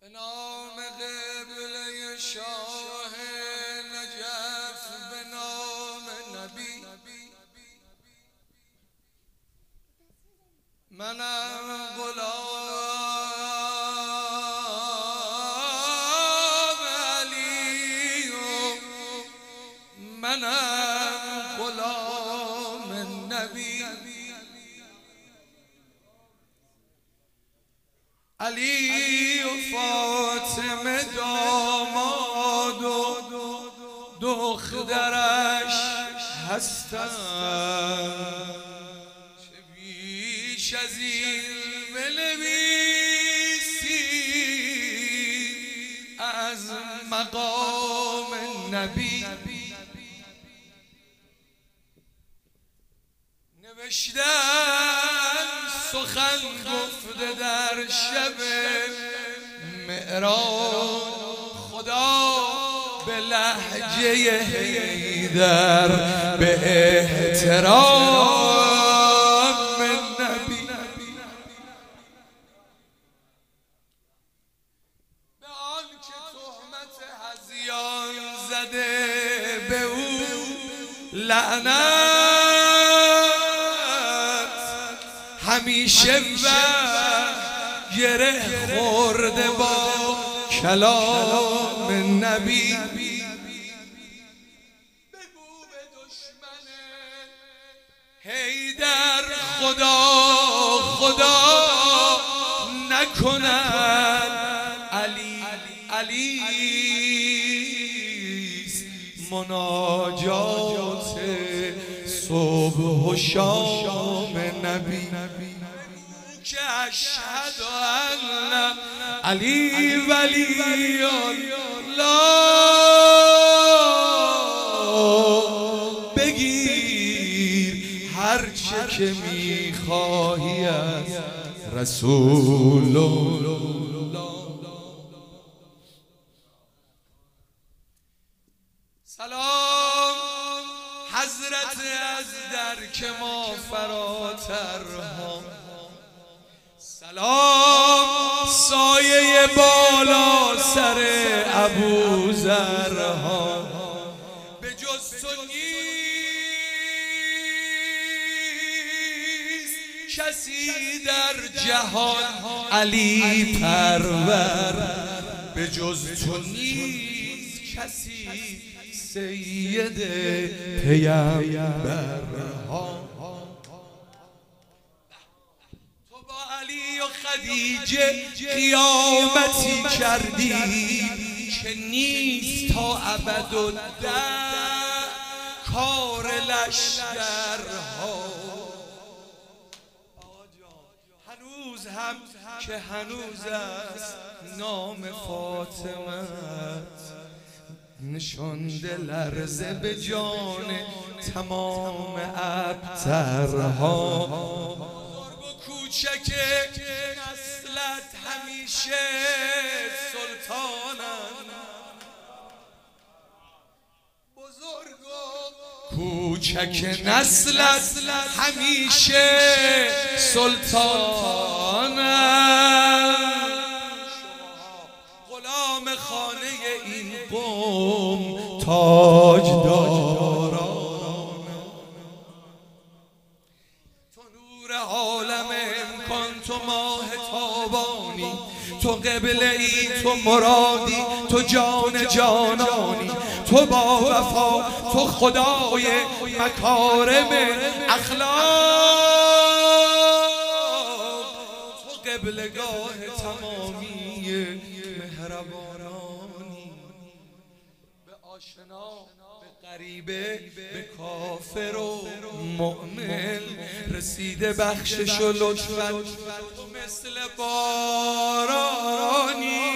به نام قبله شاه نجف، به نام نبی منم غلام علی و منم غلام نبی. علی و فاطمه داماد و دخترش هستند، چه بیش از این بنویسی از مقام نبی. نوشتن سخن گفته در شب معراج، خدا به لهجه حیدر به احترام نبی. به آن که تهمت هذیان زده به او لعنت، همیشه و گره خورده با کلام نبی. بگو به دشمن حیدر خدا نکند، علیست مناجات صبح و شام نبی. که اشهد ان علی ولی الله، بگیر هرچه که میخواهی از رسول الله. سلام حضرت از درک ما فراترها، سلام سایه بالا سر ابوذرها. به جز تو نیست کسی در جهان علی پرور، به جز تو نیست کسی سید پیامبرها. علی و خدیجه قیامتی کردی که نیست تا ابدالدهر کار لشکرها. هنوز هم که هنوز است نام فاطمت نشانده لرزه به جان تمام ابترها. کوچک نسلت همیشه سلطانن، بزرگ و کوچک نسلت همیشه سلطانن. غلام خانه این قوم تاجداران، تو نور عالم امکان، تو ماه تابانی، تو قبله ای، تو مرادی، تو جان جانانی، تو با وفا، تو خدای مکارم اخلاق، تو قبلگاه تمامی مهربانانی. به آشنا، به غریبه، به کافر و مؤمن رسیده بخشش و لطفت، تو مثل بارانی.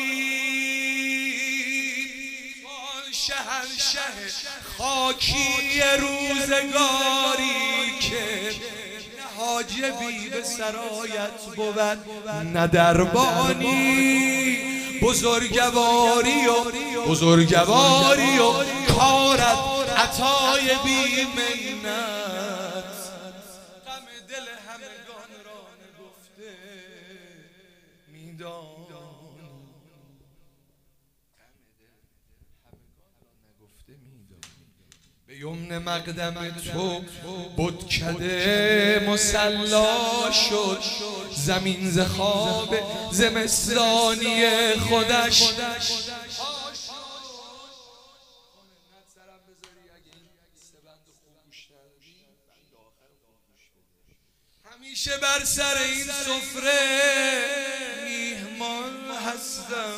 آن شهنشه خاکی روزگاری که نه حاجبی به سرایت بود نه دربانی، بزرگواری و کارت عطای بی منت، غم دل همگان را نگفته میدانی. یمن مقدم تو بتکده مسلا شد، زمین ز خواب زمستانی خودش. همیشه بر سر این سفره میهمان هستم،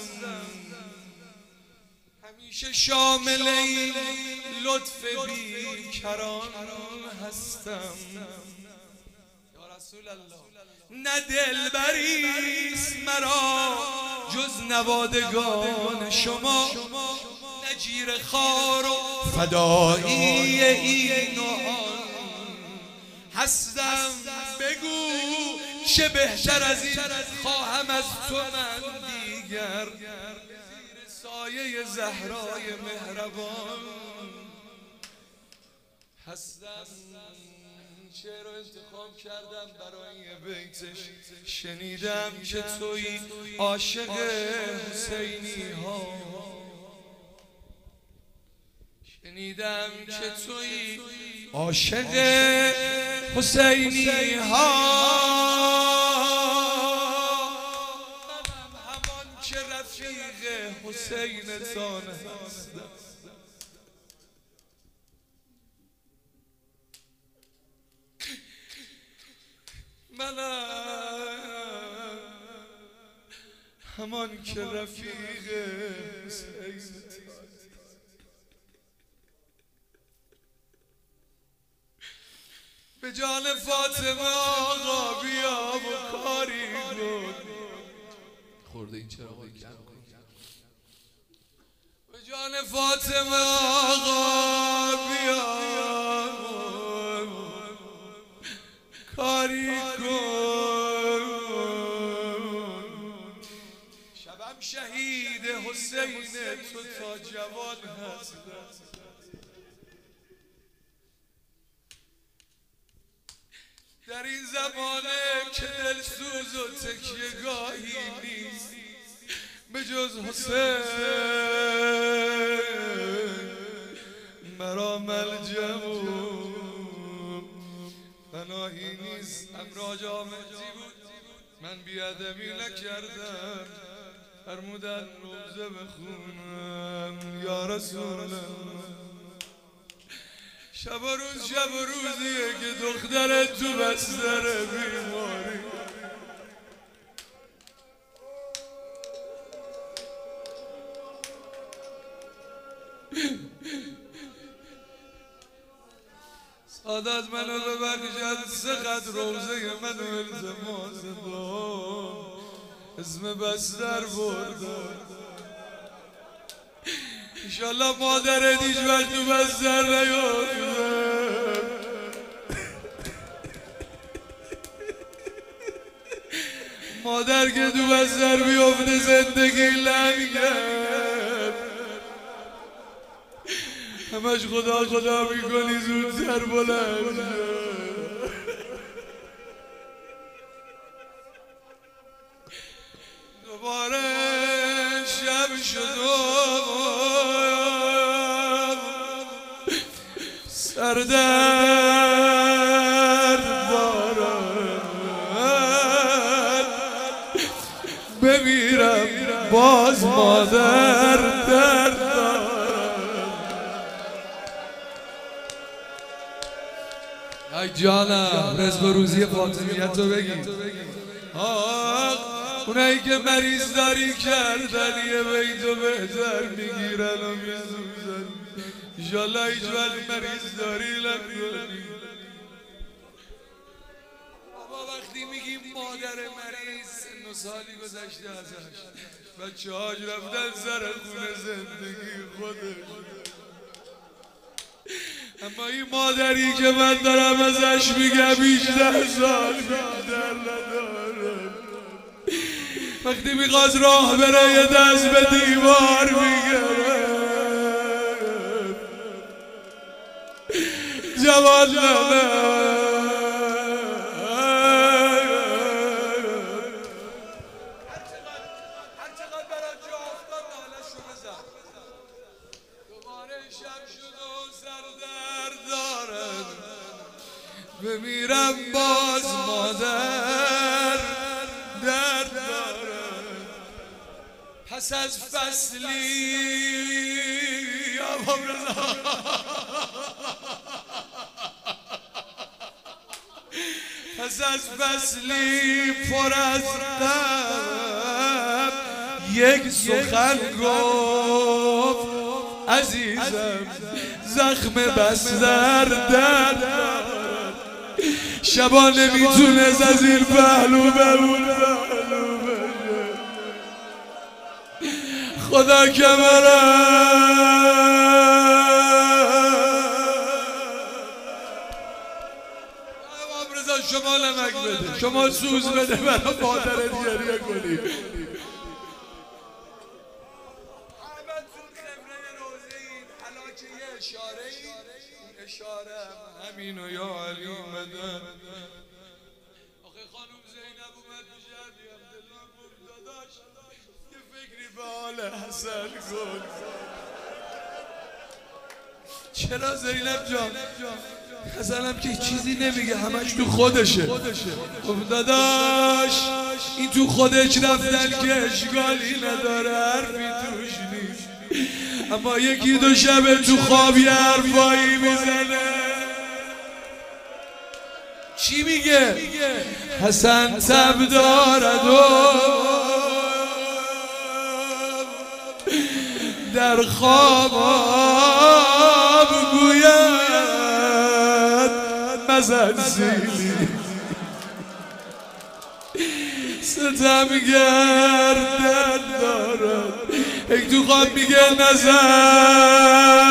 همیشه شامل این لطف بیکران هستم. یا رسول الله نه دلبریست مرا جز نوادگان شما، نه جیر خار و فدایی این و آن هستم. بگو چه بهتر از این خواهم از تو من دیگر، زیر سایه زهرای مهربان هستم. شعر رو انتخاب کردم برای یه بیتش. شنیدم که توی عاشق حسینی ها، شنیدم که توی عاشق حسینی ها، منم همان که رفیق حسین تان هستم. منم همان که رفیق حسین تان. به جان فاطمه آقا بیا و کاری کن. خورده این چرا آقا کم کن. به جان فاطمه آقا بیا کاری کن. شبم شهید حسین تو تا جوان هست، در این زمانه که دلسوز و تکیه گاهی نیست به جز حسین، مرا ملجم و پناهی نیست. امراج آمدی بود من بیادبی نکردم، فرمودن روزه بخونم. یا رسول الله شب و روزیه که دخترت تو بستر بیماری. سعادت منو ببخشد سقد روزه منو التماس دار، اسم بستر بردم. انشالله مادرت هیچ وقت تو بستر نیفته. مادر که تو بستر بیفته زندگی لنگه، همش خدا خدا میکنی زودتر بلند. دوباره شب شد و سردرد دارم، بمیرم باز مادر درد دارم. ای جانم رزق و روزی فاطمیت رو بگید. اونایی که مریض داری کردن یه بیتو بهتر میگیرن و میزوزن. انشالله هیچ وقت مریض داری نکنی. بابا وقتی میگیم مادر مریض سن و سالی گذشته ازش، بچه هاش رفتن سر خونه زندگی خودش. اما این مادری که من دارم ازش میگم 18 سال بیشتر نداره، وقتی میخواست راه بره یه دست به دیوار میگره. جوان ننه شب شد و سردرد بمیرم باز مادر درد دارد پس از فصلی پس از فصلی پر از غم یک سخن گفت عزیزم زخم بس در درد شبا نمیتونه از این پهلو به اون پهلو بشه خدا کمرم شما نمک بده شما سوز بده برای مادرت گریه کنی اشاره همینو یا علی اومدن آخه خانم زینب اومد میشه عبدالله گفت داداش یه فکری به حال حسن کن چرا زینب جان حسنم که چیزی نمیگه همش تو خودشه گفت داداش این تو خودش رفتن که اشکالی نداره حرفی توش نیست اما یکی دو شب تو خواب یه حرفایی میزنه چی میگه؟ حسن تب دارد و در خواب گوید مزد زیلی ستمگر درد دارد یک تو خواب میگه نظر